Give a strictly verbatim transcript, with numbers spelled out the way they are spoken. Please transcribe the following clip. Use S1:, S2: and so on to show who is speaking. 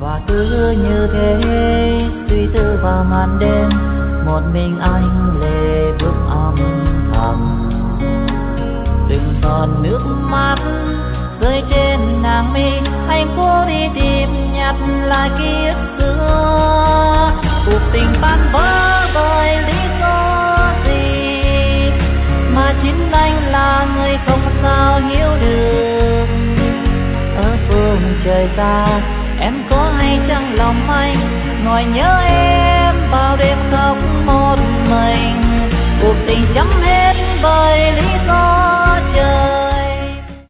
S1: và cứ như thế suy tư vào màn đêm, một mình anh lệ bước âm thầm. Từng giọt nước mắt rơi trên nàng mi, anh cố đi tìm nhặt lại ký ức xưa. Cuộc tình tan vỡ bởi lý do gì mà chính anh là người không sao hiểu được. Ở phương trời xa em có hay chăng lòng anh ngồi nhớ em bao đêm khóc một mình. Cuộc tình chấm hết bởi lý do